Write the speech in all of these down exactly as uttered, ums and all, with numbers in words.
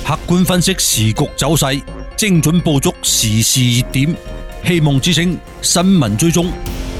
客觀分析時局走勢，精準捕捉時事熱點。希望之聲新聞追蹤。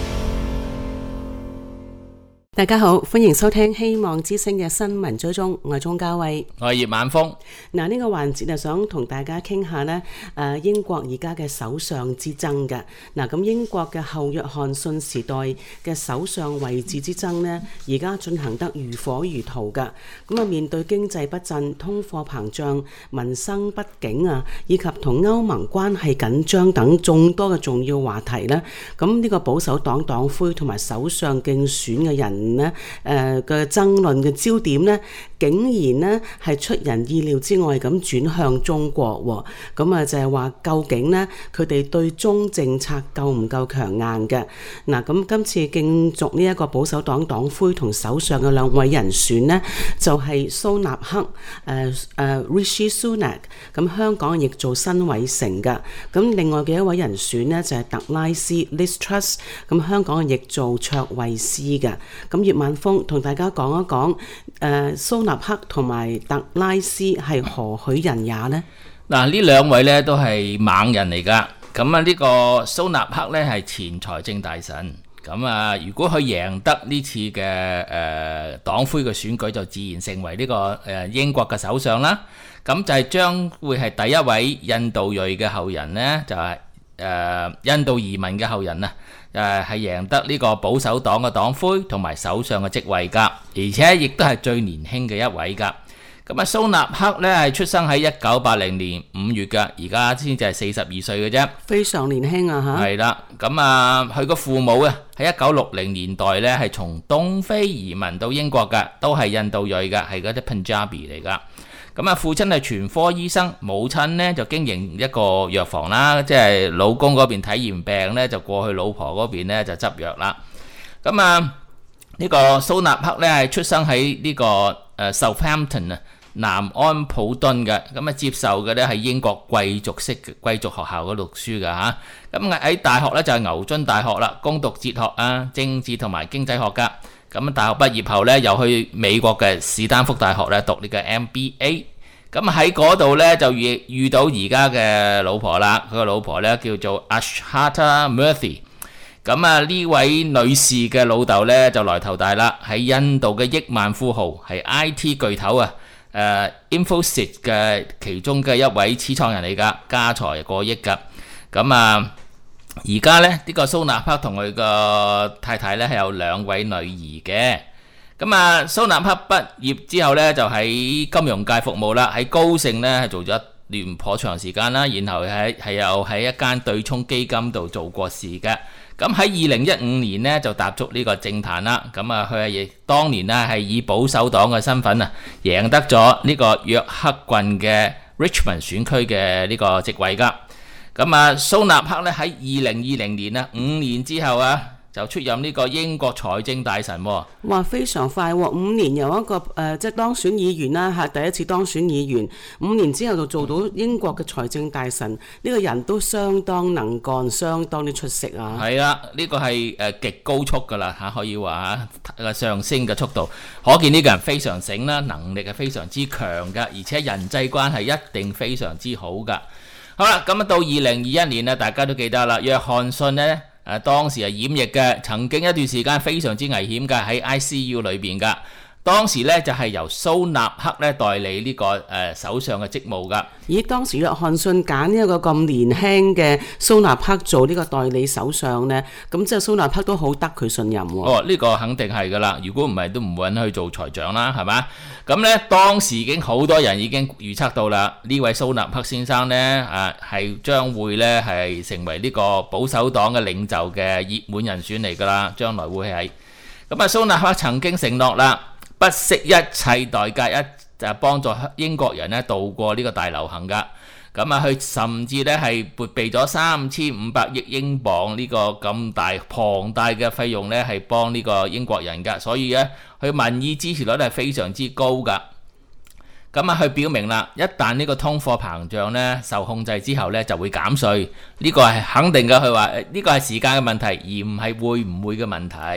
大家好，歡迎收聽希望之聲嘅新聞追蹤，我係鍾嘉慧， 我係葉晚風。 嗱，呢個環節就想同大家傾下呢誒，英國而家嘅首相之爭嘅。嗱，咁英國嘅後約翰遜時代嘅首相位置之爭呢，而家進行得如火如荼噶。咁啊，面對經濟不振、通貨膨脹、民生不景啊，以及同歐盟關係緊張等眾多嘅重要話題呢，咁呢個保守黨黨魁同埋首相競選嘅人咧，誒嘅爭論嘅焦點咧，竟然咧係出人意料之外咁轉向中國喎。咁啊就係話，究竟咧佢哋對中政策夠唔夠強硬嘅？嗱，咁今次競逐呢一個保守黨黨魁同首相嘅兩位人選呢，就係蘇納克誒誒 Rishi Sunak， 咁香港譯做辛偉誠嘅。咁另外嘅一位人選呢，就係特拉斯 Liz Truss， 咁香港譯做卓慧思嘅。咁葉晚風同大家講一講，誒、呃、蘇納克同埋特拉斯係何許人也呢？ 嗱，呢兩位咧都係猛人嚟噶。咁啊，呢個蘇納克咧係前財政大臣。咁啊，如果佢贏得呢次嘅誒黨魁嘅選舉，就自然成為呢個誒英國嘅首相啦。咁就係將會係第一位印度裔嘅後人呢，就係、是、誒、呃、印度移民嘅後人啊。誒係贏得呢個保守黨嘅黨魁同埋首相嘅職位㗎，而且亦都係最年輕嘅一位㗎。咁啊，蘇納克呢係出生喺一九八零年五月㗎，而家先至係四十二歲嘅啫， 非常年輕啊嚇。 係啦，咁啊，佢個父母啊喺一九六零年代呢係從東非移民到英國㗎，都係印度裔㗎，係嗰啲 Punjabi 嚟㗎。咁啊，父親係全科醫生，母親呢就經營一個藥房啦，即係老公嗰邊睇完病呢，就過去老婆嗰邊呢就執藥啦。咁啊，呢個蘇納克呢係出生喺呢個誒 Southampton 啊，南安普敦嘅。咁啊，接受嘅呢係英國貴族式貴族學校嗰度讀書㗎嚇。咁啊，喺大學呢就係牛津大學啦，攻讀哲學啊、政治同埋經濟學㗎。咁大學畢業後咧，又去美國嘅史丹福大學咧讀呢個 M B A。咁喺嗰度咧就遇遇到而家嘅老婆啦。佢個老婆咧叫做 Ashata Murthy。咁啊，呢位女士嘅老豆咧就來頭大啦，喺印度嘅億萬富豪，係 I T 巨頭啊，誒 Infosys 嘅其中嘅一位始創人嚟㗎，家財過億㗎。咁啊〜而家咧，呢、這個蘇納克同佢個太太咧係有兩位女兒嘅。咁啊，蘇納克畢業之後咧就喺金融界服務啦，喺高盛咧係做咗一段頗長時間啦，然後喺係又喺一間對沖基金度做過事嘅。咁喺二零一五年呢，就踏足呢個政壇啦。咁啊，佢係亦當年呢係以保守黨嘅身份啊贏得咗呢個約克郡嘅 Richmond 選區嘅呢個職位㗎。咁啊，蘇納克咧喺二零二零年啊，五年之後啊，就出任呢個英國財政大臣喎。 哇，非常快喎！五年由一個誒、呃，即係當選議員啦，係第一次當選議員。五年之後就做到英國嘅財政大臣，呢、這個人都相當能幹，相當之出色啊！ 係啊，呢、這個係誒極高速㗎啦嚇，可以話嚇上升嘅速度，可見呢個人非常醒啦，能力係非常之強㗎，而且人際關係一定非常之好㗎。好啦，咁啊到二零二一年咧，大家都記得啦，約翰遜呢，誒當時係染疫嘅，曾經一段時間非常之危險嘅喺 I C U 裏邊㗎。當時咧就係由蘇納克咧代理呢、這個誒、呃、首相嘅職務噶。 咦，當時約翰遜揀一個咁年輕嘅蘇納克做呢個代理首相呢，咁即係蘇納克都好得佢信任喎。 哦，呢、這個肯定係噶啦，如果唔係都唔會揾去做財長啦，係嘛？咁咧當時已經好多人已經預測到啦，呢位蘇納克先生呢，啊係將會咧係成為呢個保守黨嘅領袖嘅熱門人選嚟噶啦，將來會係。咁啊，蘇納克曾經承諾啦，不惜一切代價一就幫助英國人咧渡過呢個大流行噶。咁啊，佢甚至咧係撥備咗三千五百億英鎊呢個咁大龐大嘅費用咧，係幫呢個英國人噶。所以咧，佢民意支持率係非常之高噶。咁啊，佢表明啦，一旦呢個通貨膨脹咧受控制之後咧，就會減稅。呢、這個係肯定嘅。佢話呢個係時間嘅問題，而唔係會唔會嘅問題。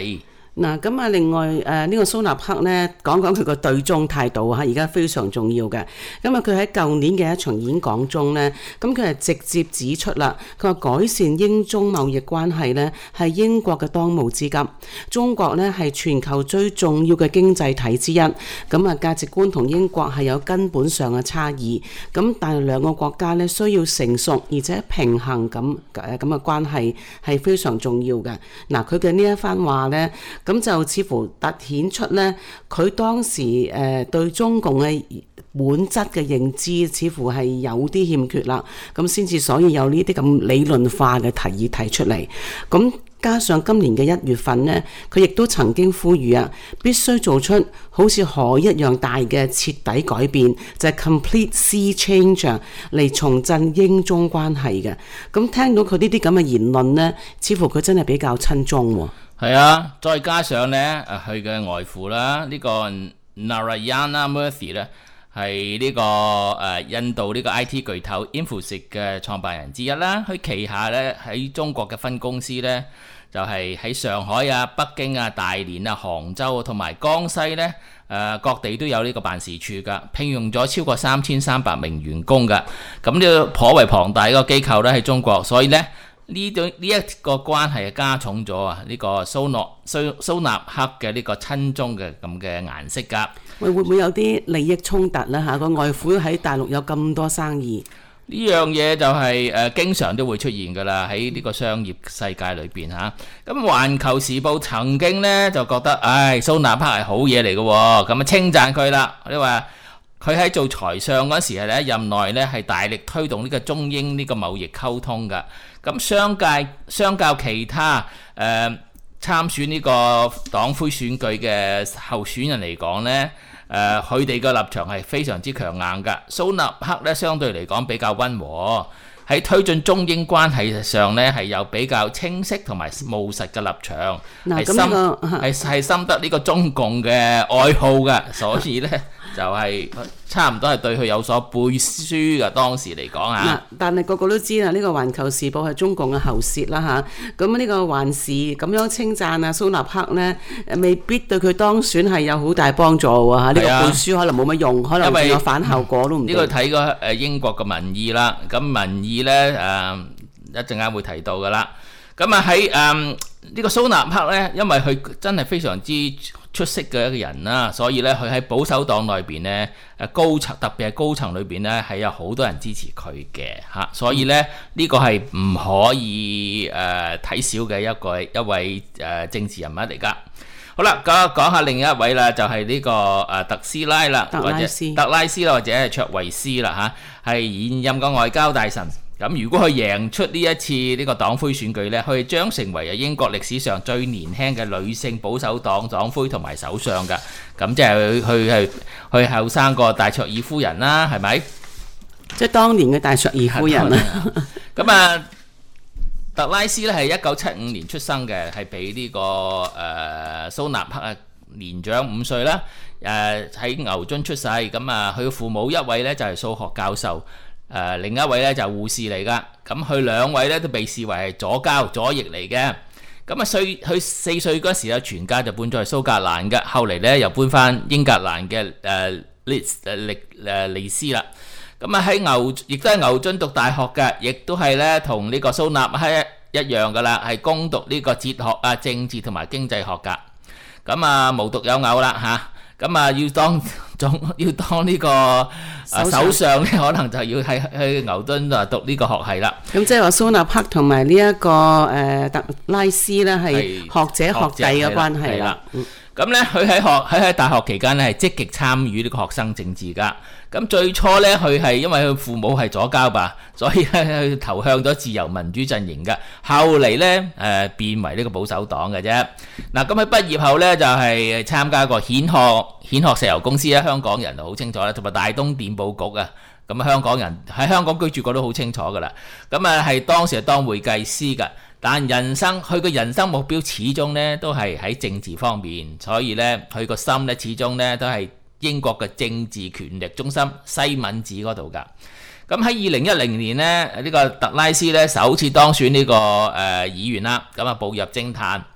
嗱，咁啊，另外誒呢、呃這個蘇納克呢，講講佢個對中態度嚇，而家非常重要嘅。咁啊，佢喺舊年嘅一場演講中呢，咁佢係直接指出啦，佢話改善英中貿易關係呢係英國嘅當務之急。中國呢係全球最重要嘅經濟體之一，咁啊價值觀同英國係有根本上嘅差異。咁但係兩個國家呢需要成熟而且平衡咁誒咁嘅關係係非常重要嘅。嗱，佢嘅呢一番話呢。咁就似乎突顯出咧，佢當時誒、呃、對中共嘅本質嘅認知，似乎係有啲欠缺啦。咁先至所以有呢啲咁理論化嘅提議提出嚟。咁加上今年嘅一月份呢，佢亦都曾經呼籲啊，必須做出好似海一樣大嘅徹底改變，就係、是、complete sea change 嚟重振英中關係嘅。咁聽到佢呢啲咁嘅言論呢，似乎佢真係比較親中喎。 係啊，再加上咧，誒佢嘅外父啦，呢、這個 Narayana Murthy 咧，係呢、這個誒、呃、印度呢個 I T 巨頭 Infosys 嘅創辦人之一啦。佢旗下咧喺中國嘅分公司咧，就係、是、喺上海啊、北京啊、大連啊、杭州同埋江西咧，誒、呃、各地都有呢個辦事處噶，聘用咗超過三千三百名員工噶。咁呢個頗為龐大一個機構咧喺中國，所以咧。呢對呢一個關係係加重咗啊！呢、這個蘇諾蘇蘇納克嘅呢個親中嘅咁嘅顏色㗎。 喂，會唔會有啲利益衝突咧？嚇，個外父喺大陸有咁多生意， 呢樣嘢就係、是、誒、呃、經常都會出現㗎啦，喺呢個商業世界裏邊嚇。咁、啊《環球時報》曾經咧就覺得，唉，蘇納克係好嘢嚟嘅喎，咁啊稱讚佢啦。你話佢喺做財相嗰時係咧任內咧係大力推動呢個中英呢個貿易溝通㗎。咁商界相較其他誒、呃、參選呢個黨魁選舉嘅候選人嚟講呢，誒佢哋嘅立場係非常之強硬㗎。蘇納克咧相對嚟講比較溫和，喺推進中英關係上呢係有比較清晰同埋務實嘅立場，係深係係深得呢個中共嘅愛好㗎，所以呢。就係差唔多係對佢有所背書嘅，當時嚟講嚇。 但係個個都知啦，呢、這個《環球時報》係中共嘅喉舌啦嚇。咁呢個環時咁樣稱讚啊蘇納克呢，未必對佢當選係有好大幫助喎嚇。呢、這個背書可能冇乜用，可能會有反效果都唔定。 呢個睇過誒英國嘅民意啦，咁民意呢，誒、呃、一陣間會提到噶啦。咁啊喺誒呢個蘇納克呢，因為佢真係非常之出色嘅一個人啦，所以咧佢喺保守黨內邊咧，誒高層特別係高層裏邊咧係有好多人支持佢嘅嚇，所以咧呢、這個係唔可以誒睇小嘅一個一位誒、呃、政治人物嚟噶。好啦，講講下另一位啦，就係、是、呢、這個誒、呃、特斯拉啦，或者特拉斯啦，或者係卓維斯啦嚇，係現任嘅外交大臣。咁如果佢贏出呢一次呢個黨魁選舉呢，佢將成為英國歷史上最年輕嘅女性保守黨黨魁同埋首相㗎。咁即係佢係佢後生過戴卓爾夫人啦，係咪？ 即係當年嘅戴卓爾夫人啊。 咁啊，特拉斯呢係一九七五年出生嘅，係比呢、這個誒、呃、蘇納克啊年長五歲啦。誒、呃、喺牛津出世，咁啊佢嘅父母一位呢就係、是、數學教授。誒、呃、另一位咧就係、護士嚟噶，咁佢兩位咧都被視為係左膠左翼嚟嘅。咁啊，歲佢四歲嗰時咧，全家就搬咗去蘇格蘭嘅，後嚟咧又搬翻英格蘭嘅誒利誒利誒利斯啦。咁啊喺牛亦都係牛津讀大學嘅，亦都係咧同呢個蘇納克一樣噶啦，係攻讀呢個哲學啊、政治同埋經濟學噶。咁啊無獨有偶啦嚇。咁啊，要當總要當呢、這個啊首相咧，可能就要喺去牛頓啊讀呢個學系啦。咁即係話蘇納克同埋呢一個誒、呃、特拉斯咧係學者學弟嘅關係啦。 咁咧，佢喺學喺喺大學期間咧係積極參與呢個學生政治噶。咁最初咧，佢係因為佢父母係左膠吧，所以咧佢投向咗自由民主陣營嘅。後嚟咧誒變為呢個保守黨嘅啫。嗱，咁喺畢業後咧就係、是、參加過蜆殼蜆殼石油公司咧，香港人就好清楚啦，同埋大東電報局啊。咁香港人喺香港居住過都好清楚噶啦。咁啊係當時係當會計師噶。但人生佢個人生目標始終咧都係喺政治方面，所以咧佢個心咧始終咧都係英國嘅政治權力中心西敏寺嗰度噶。咁喺二零一零年咧，呢、這個特拉斯咧首次當選呢、這個誒、呃、議員啦，咁啊步入政壇。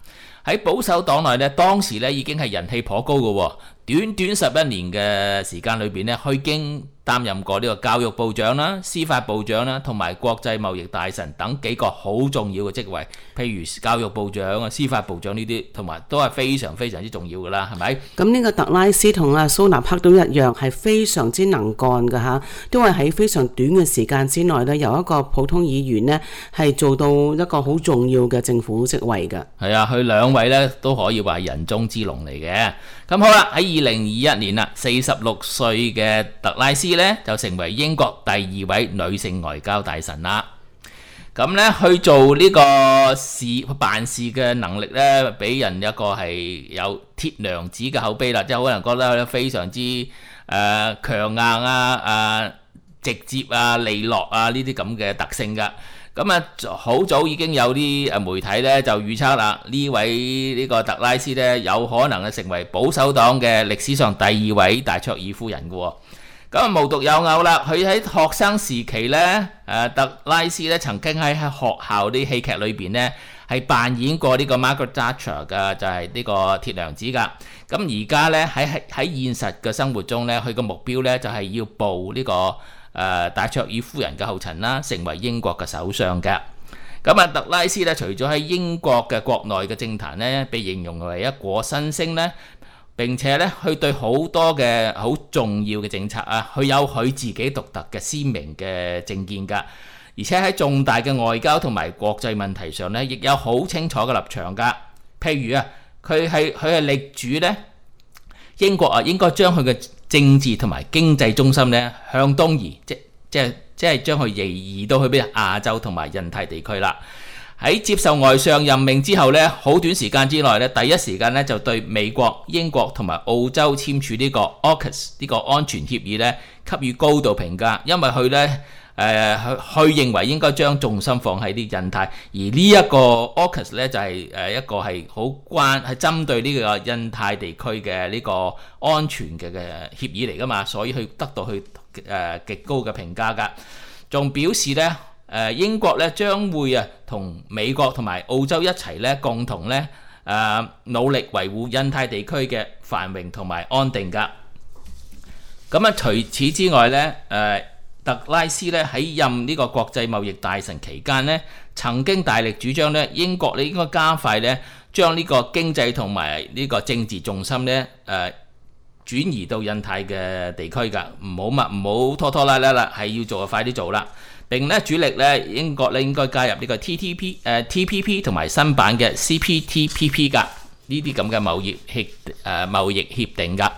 喺保守黨內咧，當時咧已經係人氣頗高嘅喎。短短十一年嘅時間裏邊咧，佢已經擔任過呢個教育部長啦、司法部長啦，同埋國際貿易大臣等幾個好重要嘅職位，譬如教育部長啊、司法部長呢啲，同埋都係非常非常之重要㗎啦，係咪？ 咁呢個特拉斯同阿蘇納克都一樣，係非常之能幹㗎嚇，都係喺非常短嘅時間之內咧，由一個普通議員呢係做到一個好重要嘅政府職位㗎。 係啊，佢兩位咧都可以話係人中之龍嚟嘅。咁好啦，喺二零二一年啦，四十六歲嘅特拉斯咧就成為英國第二位女性外交大臣啦。咁咧去做呢個事辦事嘅能力咧，俾人一個係有鐵娘子嘅口碑啦，即係可能覺得佢非常之誒、呃、強硬啊、誒、呃、直接啊、利落啊呢啲咁嘅特性㗎。咁啊，好早已經有啲誒媒體咧就預測啦，呢位呢個特拉斯咧有可能係成為保守黨嘅歷史上第二位戴卓爾夫人嘅喎。咁啊，無獨有偶啦，佢喺學生時期咧，誒特拉斯咧曾經喺喺學校啲戲劇裏邊咧係扮演過呢個 Margaret Thatcher 嘅，就係呢個鐵娘子㗎。咁而家咧喺喺喺現實嘅生活中咧，佢個目標咧就係要步呢個誒戴卓爾夫人嘅後塵啦，成為英國嘅首相嘅。咁啊，特拉斯咧除咗喺英國嘅國內嘅政壇咧被形容為一顆新星咧，並且咧佢對好多嘅好重要嘅政策啊，佢有佢自己獨特嘅鮮明嘅政見㗎，而且喺重大嘅外交同埋國際問題上咧，亦有好清楚嘅立場㗎。譬如啊，佢係佢係力主咧英國啊應該將佢嘅政治同埋經濟中心咧向東移，即即係即係將佢移移到去邊亞洲同埋印太地區啦。喺接受外相任命之後咧，好短時間之內咧，第一時間咧就對美國、英國同埋澳洲簽署呢個 AUKUS 呢個安全協議咧給予高度評價，因為佢咧誒佢佢認為應該將重心放喺啲印太，而呢一個 AUKUS 咧就係誒一個係好關係針對呢個印太地區嘅呢個安全嘅嘅協議嚟㗎嘛，所以佢得到佢誒極高嘅評價㗎，仲表示咧。誒英國咧將會啊同美國同埋澳洲一齊咧共同咧誒努力維護印太地區嘅繁榮同埋安定㗎。咁啊除此之外咧，誒特拉斯咧喺任呢個國際貿易大臣期間咧，曾經大力主張咧英國咧應該加快咧將呢個經濟同埋呢個政治重心咧誒轉移到印太嘅地區㗎，唔好嘛唔好拖拖拉拉啦，係要做就快啲做啦。並咧主力咧英國咧應該加入呢個 T T P 誒 T P P 同埋新版嘅 C P T P P 㗎，呢啲咁嘅貿易協誒貿易協定㗎。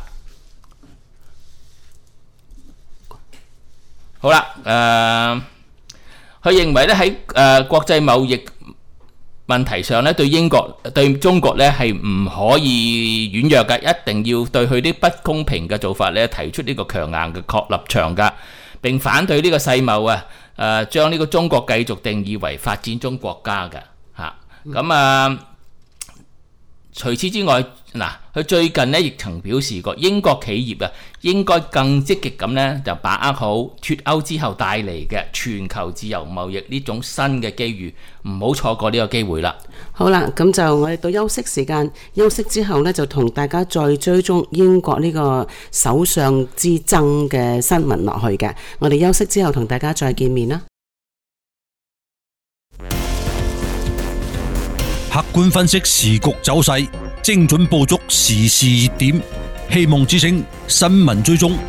好啦，誒佢認為咧喺誒國際貿易問題上咧，對英國對中國咧係唔可以軟弱㗎，一定要對佢啲不公平嘅做法咧提出呢個強硬嘅確立場㗎，並反對呢個世貿啊。誒、呃、將呢個中國繼續定義為發展中國家嘅嚇，咁啊、嗯、除此之外，嗱佢最近咧亦曾表示過，英國企業啊應該更積極咁咧就把握好脫歐之後帶嚟嘅全球自由貿易呢種新嘅機遇，唔好錯過呢個機會啦。 好啦，咁就我哋到休息時間，休息之後呢，就同大家再追蹤英國呢個首相之爭嘅新聞落去嘅。我哋休息之後同大家再見面啦。 客觀分析時局走勢，精準捕捉時事熱點，希望之聲新聞追蹤。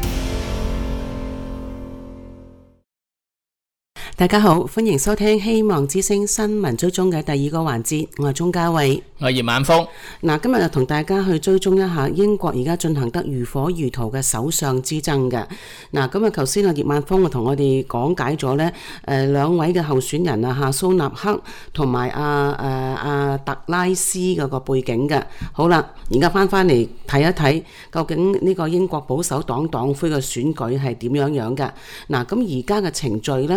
大家好，歡迎收聽希望之聲新聞追蹤嘅第二個環節，我係鍾嘉慧， 我係葉晚峰。 嗱，今日就同大家去追蹤一下英國而家進行得如火如荼嘅首相之爭嘅。嗱，咁啊，頭先阿葉晚峰啊同我哋講解咗咧，誒兩位嘅候選人啊，哈蘇納克同埋阿誒阿特拉斯嗰個背景嘅。好啦，而家翻翻嚟睇一睇，究竟呢個英國保守黨黨魁嘅選舉係點樣樣嘅？嗱，咁而家嘅程序咧就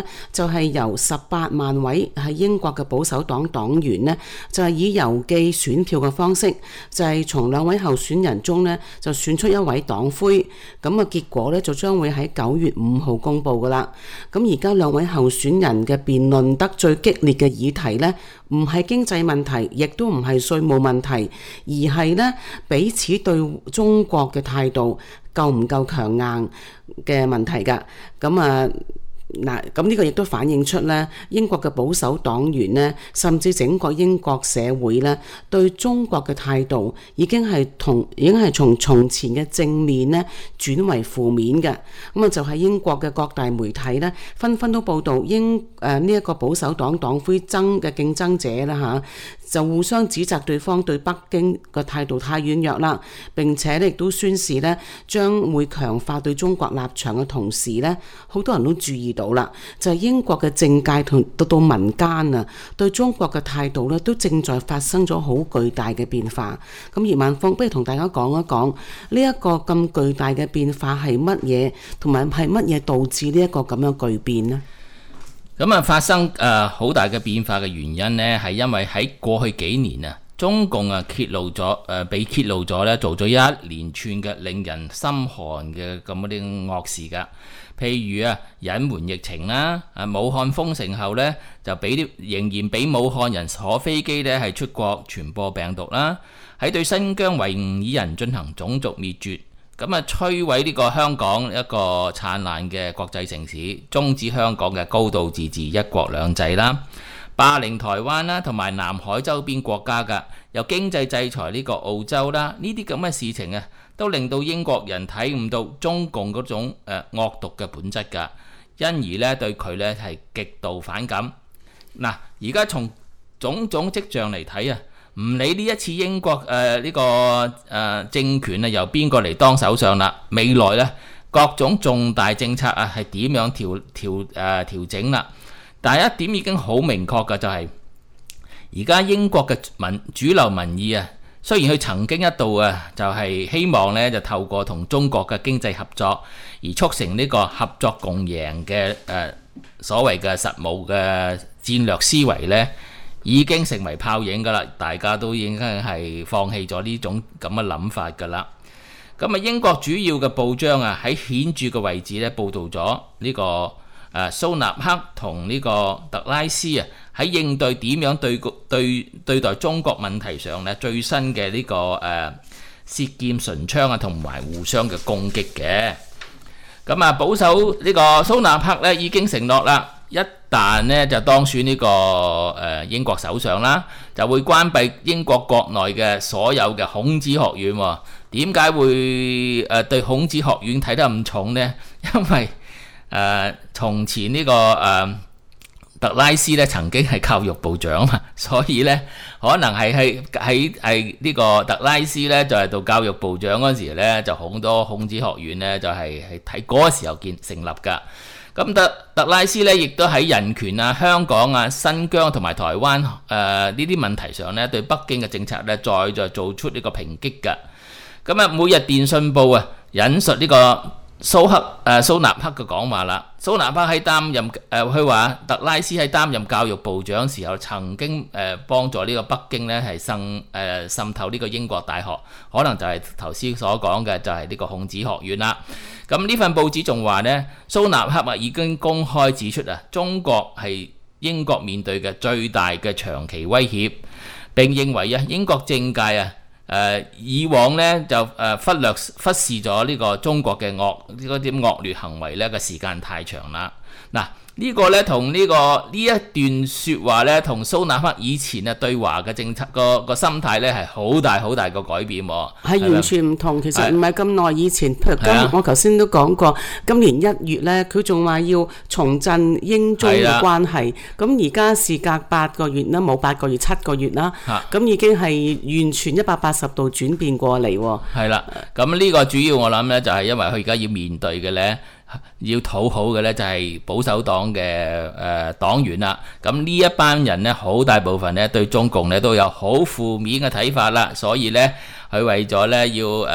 係由十八萬位係英國嘅保守黨黨員呢，就係以郵寄選票嘅方式，就係從兩位候選人中呢，就選出一位黨魁。咁啊結果呢，就將會喺九月五號公佈噶啦。咁而家兩位候選人嘅辯論得最激烈嘅議題呢，唔係經濟問題，亦都唔係稅務問題，而係呢彼此對中國嘅態度夠唔夠強硬嘅問題㗎。咁啊嗱，咁呢個亦都反映出咧，英國嘅保守黨員呢，甚至整個英國社會咧，對中國嘅態度已經係同已經係從從前嘅正面咧轉為負面嘅。咁啊，就係英國嘅各大媒體咧，紛紛都報導英誒呢一個保守黨黨魁爭嘅競爭者啦嚇，就互相指責對方對北京嘅態度太軟弱啦。並且咧亦都宣示咧將會強化對中國立場嘅同時咧，好多人都注意到。到啦，就係英國嘅政界同到到民間啊，對中國嘅態度咧，都正在發生咗好巨大嘅變化。咁葉萬峰，不如同大家講一講呢一個咁巨大嘅變化係乜嘢，同埋係乜嘢導致呢一個咁樣巨變呢？ 咁啊，發生誒好、呃、大嘅變化嘅原因呢，係因為喺過去幾年啊，中共啊揭露咗誒、呃，被揭露咗咧，做咗一連串嘅令人心寒嘅咁嗰啲惡事噶。譬如啊，隱瞞疫情啦，啊武漢封城後呢，就俾啲仍然俾武漢人坐飛機呢係出國傳播病毒啦，喺對新疆維吾爾人進行種族滅絕，咁啊摧毀呢個香港一個燦爛嘅國際城市，終止香港嘅高度自治一國兩制啦，霸凌台灣啦，同埋南海周邊國家噶，又經濟制裁呢個澳洲啦，呢啲咁嘅事情啊，都令到英國人睇唔到中共嗰種誒、呃、惡毒嘅本質㗎，因而咧對佢咧係極度反感。嗱，而家從種種跡象嚟睇啊，唔理呢一次英國誒呢、呃呢個誒、呃、政權啊由邊個嚟當首相啦，未來咧各種重大政策啊係點樣調調誒、呃、調整啦？但係一點已經好明確嘅就係、是，而家英國嘅民主流民意啊。雖然佢曾經一度啊，就係希望咧，就透過同中國嘅經濟合作而促成呢個合作共贏嘅誒所謂嘅實務嘅戰略思維咧，已經成為泡影噶啦，大家都已經係放棄咗呢種咁嘅諗法噶啦。咁啊，英國主要嘅報章啊，喺顯著嘅位置咧報導咗呢個誒蘇納克同呢個特拉斯啊。喺應對點樣對對對待中國問題上咧，最新嘅呢、這個誒、呃、舌劍唇槍啊，同埋互相嘅攻擊嘅。咁啊，保守呢個蘇納克咧已經承諾啦，一旦呢就當選呢、這個誒、呃、英國首相啦，就會關閉英國國內嘅所有嘅孔子學院。點解會誒、呃、對孔子學院睇得咁重呢？因為誒、呃、從前呢、這個誒。呃特拉斯咧曾經係教育部長嘛，所以咧可能係喺喺係呢個特拉斯咧就係做教育部長嗰時咧，就好多孔子學院咧就係係睇嗰個時候建成立㗎。咁特特拉斯咧亦都喺人權啊、香港啊、新疆同埋台灣誒呢啲問題上咧，對北京嘅政策咧再再做出呢個抨擊㗎。咁啊，每日電訊報啊引述呢個蘇克誒、呃、蘇納克嘅講話啦，蘇納克喺擔任誒佢話特拉斯喺擔任教育部長時候，曾經誒、呃、幫助呢個北京咧係滲誒滲透呢個英國大學，可能就係頭先所講嘅就係呢個孔子學院啦。咁呢份報紙仲話呢，蘇納克啊已經公開指出啊，中國係英國面對嘅最大嘅長期威脅，並認為啊英國政界啊。誒、呃、以往咧就誒、呃、忽略忽視咗呢個中國嘅惡嗰啲惡劣行為咧嘅時間太長啦。嗱、這個、呢個咧同呢、這個呢一段説話咧，同蘇納克以前啊對華嘅政策個個心態咧係好大好大個改變喎， 係完全唔同。其實唔係咁耐以前，譬如今的我頭先都講過，今年一月咧佢仲話要重振英中嘅關係，咁而家事隔八個月啦，冇八個月七個月啦，咁的已經係完全一百八十度轉變過嚟喎。係啦， 咁呢個主要我諗咧就係因為佢而家要面對嘅咧。要討好嘅呢就係保守黨嘅誒、呃、黨員啦，咁呢一班人呢，好大部分呢對中共呢都有好負面嘅睇法啦，所以呢，佢為咗呢要誒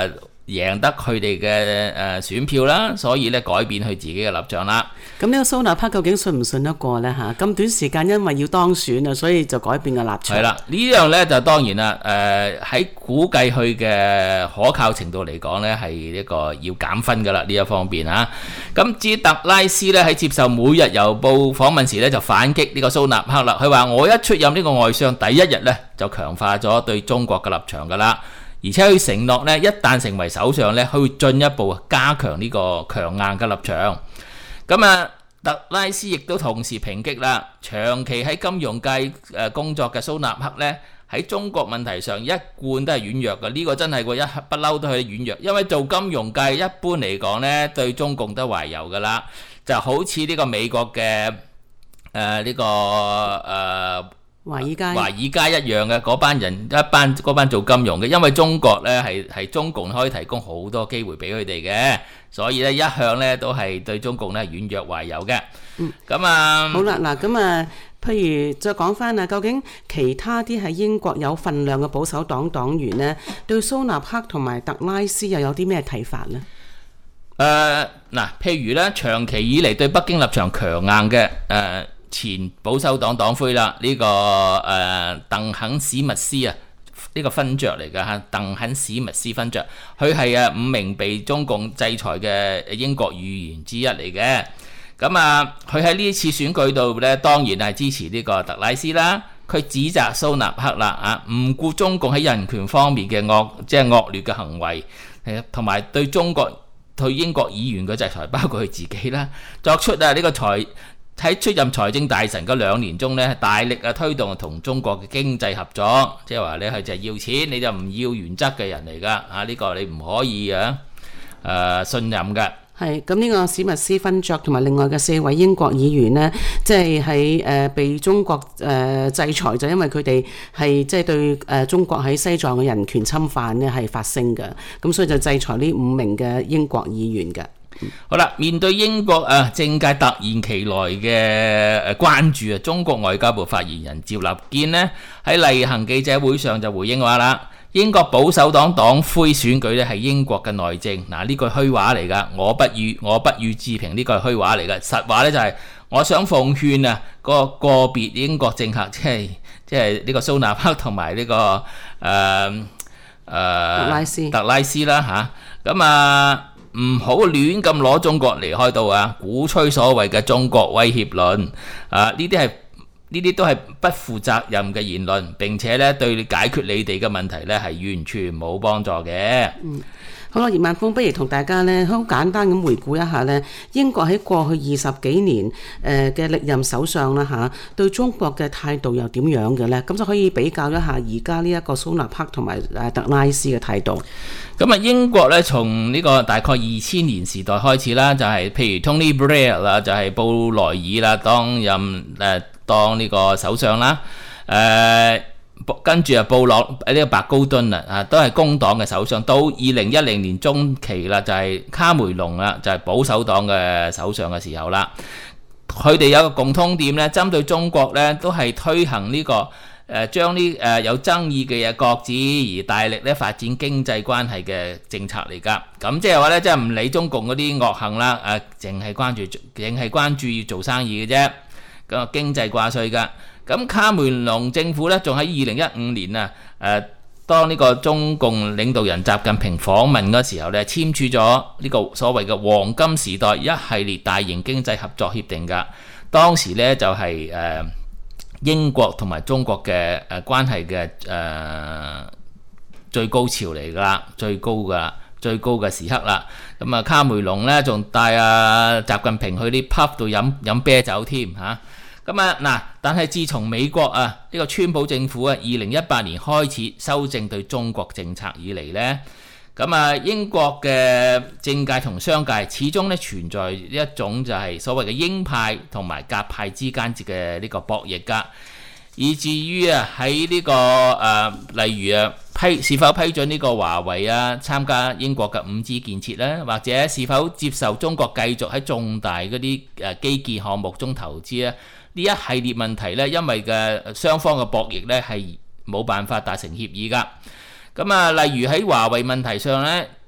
贏得佢哋嘅誒選票啦，所以咧改變佢自己嘅立場啦。 咁呢個蘇納克究竟信唔信得過呢？嚇，咁短時間因為要當選啊，所以就改變個立場。 係啦，呢樣咧就當然啦。誒、呃、喺估計佢嘅可靠程度嚟講咧，係一個要減分噶啦呢一方面啊。咁至於特拉斯咧喺接受每日郵報訪問時咧，就反擊呢個蘇納克啦。佢話：我一出任呢個外相第一日咧，就強化咗對中國嘅立場噶啦。而且佢承諾咧，一旦成為首相咧，佢會進一步加強呢個強硬嘅立場。咁啊，特拉斯亦都同時抨擊啦，長期喺金融界誒工作嘅蘇納克咧，喺中國問題上一貫都係軟弱嘅。呢、這個真係個一不嬲都係軟弱，因為做金融界一般嚟講咧，對中共都懷柔噶啦，就好似呢個美國嘅誒呢個誒。呃華爾街， 華爾街一樣嘅嗰班人，一班嗰班做金融嘅，因為中國咧係係中共可以提供好多機會俾佢哋嘅，所以咧一向咧都係對中共咧軟弱懷柔嘅。嗯，咁啊， 好啦，嗱咁啊，譬如再講翻啊，究竟其他啲喺英國有份量嘅保守黨黨員呢，對蘇納克同埋特拉斯又有啲咩睇法呢？ 誒嗱、呃，譬如咧，長期以嚟對北京立場強硬嘅誒。呃前保守黨黨魁啦，呢、這個誒、呃、鄧肯史密斯啊，呢、這個勳爵嚟㗎嚇，鄧肯史密斯勳爵，佢係啊五名被中共制裁嘅英國議員之一嚟嘅。咁啊，佢喺呢次選舉度咧，當然係支持呢個特拉斯啦。佢指責蘇納克啦啊，唔顧中共喺人權方面嘅惡，即係惡劣嘅行為，同埋對中國對英國議員嘅制裁，包括佢自己啦，作出啊呢個財。喺出任財政大臣嗰兩年中咧，大力啊推動同中國嘅經濟合作，即係話你係就係要錢，你就唔要原則嘅人嚟㗎啊！呢、這個你唔可以啊誒、呃、信任㗎。係咁呢個史密斯勳爵同埋另外嘅四位英國議員呢，即係喺誒被中國誒、呃、制裁，就因為佢哋係即係對誒、呃、中國喺西藏嘅人權侵犯呢係發聲嘅，咁所以就制裁呢五名嘅英國議員嘅。 好啦，面對英國啊政界突然其來嘅誒關注啊，中國外交部發言人趙立堅呢喺例行記者會上就回應話啦：英國保守黨黨魁選舉咧係英國嘅內政，嗱呢句虛話嚟㗎，我不予我不予置評，呢句虛話嚟㗎。實話咧就係、是、我想奉勸啊個個別英國政客，即係即係呢個蘇納克同埋呢個誒誒、呃呃、 特拉斯特拉斯啦嚇，咁啊。唔好亂咁攞中國嚟開刀啊！鼓吹所謂嘅中國威脅論啊！呢啲係呢啲都係不負責任嘅言論，並且咧對解決你哋嘅問題咧係完全冇幫助嘅。 嗯，好啦，葉萬峰，不如同大家咧好簡單咁回顧一下咧，英國喺過去二十幾年誒嘅歷任首相啦嚇，對中國嘅態度又點樣嘅咧？咁就可以比較一下而家呢一個蘇納克同埋誒特拉斯嘅態度。 咁啊，英國咧從呢個大概二千年時代開始啦，就係、是、譬如 Tony Blair 啦，就係布萊爾啦，當任誒、呃、當呢個首相啦，誒、呃、跟住啊布洛呢、這個白高敦啊，啊都係工黨嘅首相。到二零一零年中期啦，就係、是、卡梅隆啦，就係、是、保守黨嘅首相嘅時候啦。佢哋有個共通點咧，針對中國咧都係推行呢、這個。誒將呢誒有爭議嘅嘢擱置，而大力咧發展經濟關係嘅政策嚟㗎。咁即係話咧，即係唔理中共嗰啲惡行啦，誒淨係關注，淨係關注要做生意嘅啫。咁啊經濟掛帥㗎。咁卡梅隆政府咧，仲喺二零一五年啊，誒當呢個中共領導人習近平訪問嗰時候咧，簽署咗呢個所謂嘅黃金時代一系列大型經濟合作協定㗎。當時咧就係、是、誒。呃英國同埋中國嘅誒關係嘅誒最高潮嚟㗎啦，最高㗎，最高嘅時刻啦。咁啊，卡梅隆咧仲帶阿習近平去啲 pub 度飲飲啤酒添嚇。咁啊嗱，但係自從美國啊呢、這個川普政府啊二零一八年開始修正對中國政策以嚟咧。咁啊，英國嘅政界同商界始終咧存在一種就係所謂嘅鷹派同埋鴿派之間嘅呢個博弈㗎，以至於啊喺呢個誒、呃，例如啊批是否批准呢個華為啊參加英國嘅五 G 建設咧，或者是否接受中國繼續喺重大嗰啲誒基建項目中投資咧？呢一系列問題咧，因為嘅雙方嘅博弈咧係冇辦法達成協議㗎。咁啊，例如喺華為問題上咧，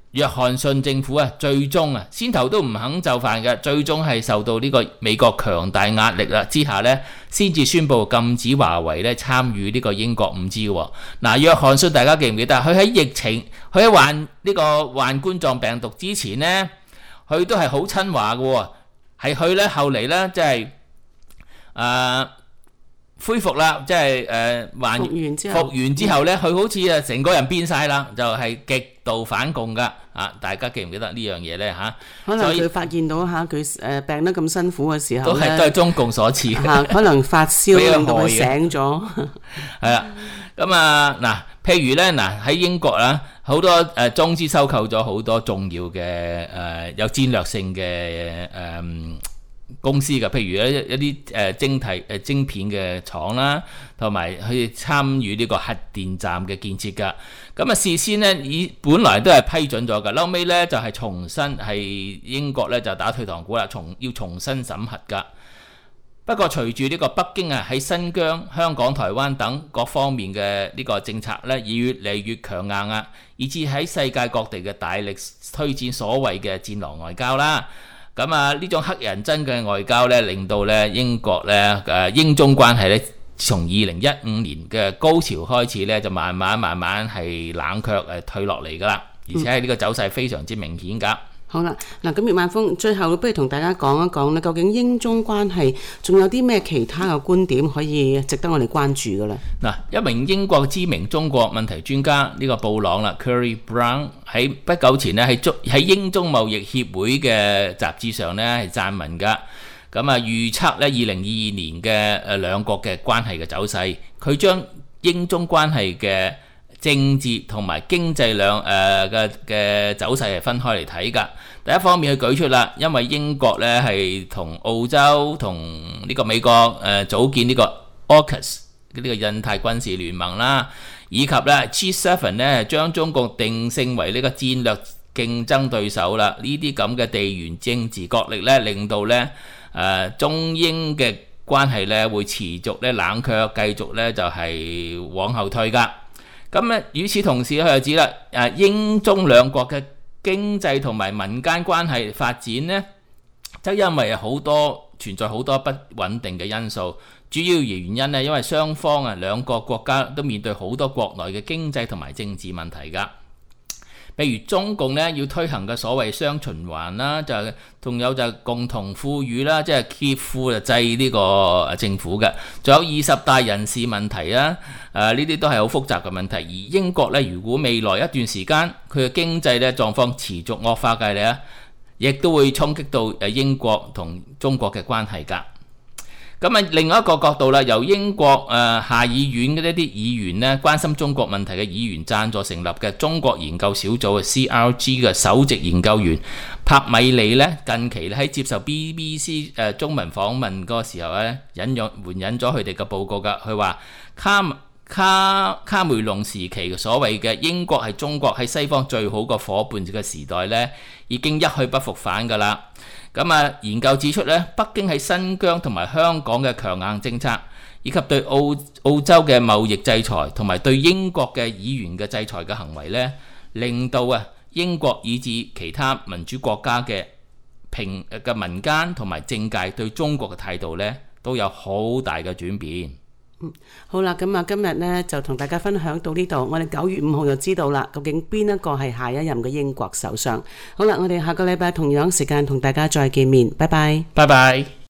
約翰遜政府啊，最終啊，先頭都唔肯就範嘅，最終係受到呢個美國強大壓力啦之下呢，先至宣布禁止華為咧參與呢個英國五 G 喎。嗱，約翰遜大家記唔記得？佢喺疫情，佢喺患呢個患冠狀病毒之前呢，佢都係好親華嘅喎，係佢呢後嚟呢，即係誒。恢復啦，即係誒還復原之後， 復原之後咧，佢好似啊成個人變晒啦，就係、是、極度反共噶啊！大家記唔記得呢樣嘢咧嚇？ 可能佢發現到嚇佢誒病得咁辛苦嘅時候都係都係中共所賜嚇，可能發燒令到佢醒咗。 係啦，咁啊嗱，譬如咧嗱喺英國啦，好多誒、呃、中資收購咗好多重要嘅誒、呃、有戰略性嘅誒。呃公司嘅，譬如一一啲誒晶體誒晶片嘅廠啦，同埋去參與呢個核電站嘅建設㗎。咁啊事先呢，以本來都係批准咗㗎，後尾呢，就係、是、重新係英國呢，就打退堂鼓啦，重要重新審核㗎。不過隨住呢個北京啊喺新疆、香港、台灣等各方面嘅呢個政策呢，已越嚟越強硬啊，以至喺世界各地嘅大力推薦所謂嘅戰狼外交啦。咁啊，呢種黑人憎嘅外交咧，令到咧英國咧誒英中關係咧，從二零一五年嘅高潮開始咧，就慢慢慢慢係冷卻誒退落嚟噶啦，而且係呢個走勢非常之明顯噶。 好啦，嗱咁葉萬峰，最後不如同大家講一講咧，究竟英中關係仲有啲咩其他嘅觀點可以值得我哋關注嘅咧？嗱， 一名英國知名中國問題專家呢、呢個布朗啦 ，Curry Brown 喺不久前咧喺中喺英中貿易協會嘅雜誌上咧係撰文噶，咁啊預測咧二零二二年嘅誒兩國嘅關係嘅走勢，佢將英中關係嘅政治同埋經濟兩誒嘅嘅走勢係分開嚟睇㗎。第一方面佢舉出啦，因為英國咧係同澳洲同呢個美國誒、呃、組建呢個 AUKUS 呢個印太軍事聯盟啦，以及咧 G 七 咧將中國定性為呢個戰略競爭對手啦。呢啲咁嘅地緣政治角力咧，令到咧誒、呃、中英嘅關係咧會持續咧冷卻，繼續咧就係、是、往後退㗎。咁咧，與此同時，佢又指啦，誒英中兩國嘅經濟同埋民間關係發展呢，則因為好多存在好多不穩定嘅因素，主要原因呢，因為雙方啊兩個國家都面對好多國內嘅經濟同埋政治問題㗎。譬如中共咧要推行嘅所謂雙循環啦，就係仲有就係共同富裕啦，即係劫富就制呢個政府嘅，仲有二十大人事問題啦，誒呢啲都係好複雜嘅問題。而英國咧，如果未來一段時間佢嘅經濟咧狀況持續惡化嘅咧，亦都會衝擊到誒英國同中國嘅關係㗎。咁啊，另外一個角度啦，由英國誒、呃、下議院嘅一啲議員呢，關心中國問題嘅議員贊助成立嘅中國研究小組嘅 C R G 嘅首席研究員帕米利呢，近期喺接受 B B C 誒、呃、中文訪問嗰個時候咧，引用援引咗佢哋嘅報告㗎。佢話卡卡卡梅隆時期嘅所謂嘅英國係中國喺西方最好個伙伴嘅時代呢，已經一去不復返㗎啦。咁啊，研究指出咧，北京喺新疆同埋香港嘅強硬政策，以及對澳澳洲嘅貿易制裁，同埋對英國嘅議員嘅制裁嘅行為咧，令到啊英國以至其他民主國家嘅平嘅民間同埋政界對中國嘅態度咧，都有好大嘅轉變。 嗯，好啦，咁啊，今日呢就同大家分享到呢度，我哋九月五號就知道啦，究竟邊一個係下一任嘅英國首相。好啦，我哋下個禮拜同樣時間同大家再見面，拜拜， 拜拜。